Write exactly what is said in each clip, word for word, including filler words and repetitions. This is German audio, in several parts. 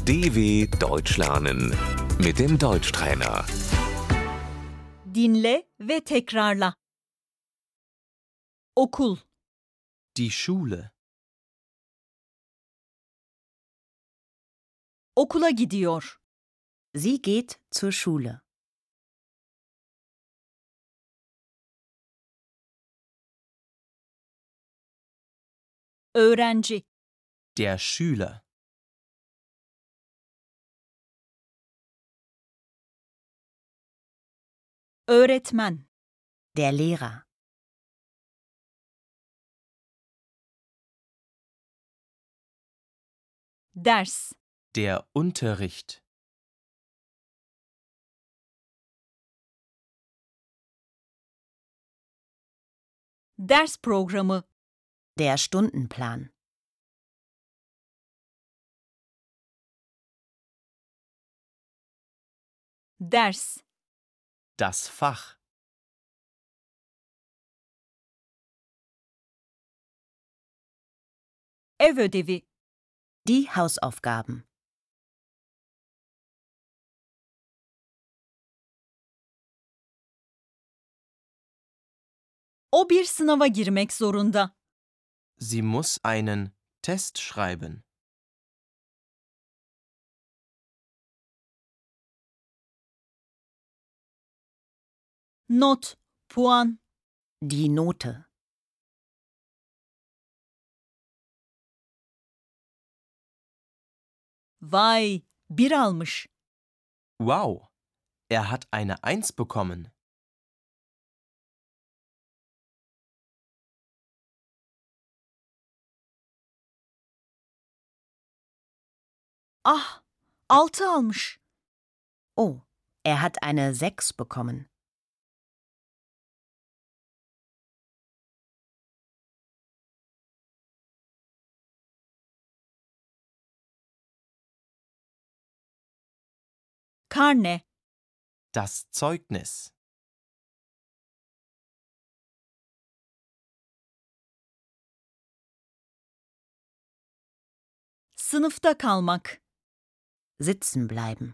D W Deutsch lernen mit dem Deutschtrainer. Dinle ve tekrarla. Okul, Die Schule. okula gidiyor. Sie geht zur Schule. Öğrenci, Der Schüler. öğretmen, Der Lehrer. ders, Der Unterricht. ders programı, Der Stundenplan. ders, Das Fach. ev ödevi, Die Hausaufgaben. o bir sınava girmek zorunda. Sie muss einen Test schreiben. Not, puan, Die Note. vay, bir almış. Wow, er hat eine Eins bekommen. Ah, altı almış. Oh, er hat eine sechs bekommen. Karne, Das Zeugnis. sınıfta kalmak. Sitzen bleiben.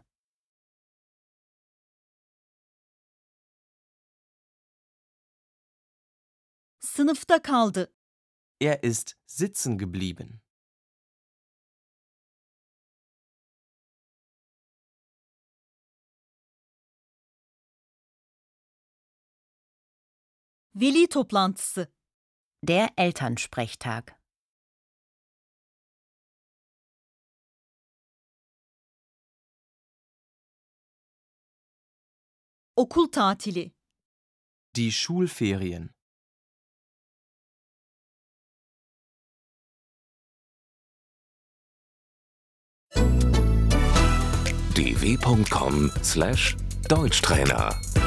Sınıfta kaldı. Er ist sitzen geblieben. Veli toplantısı. Der Elternsprechtag. Okul tatili. Die Schulferien. d w punkt com slash Deutschtrainer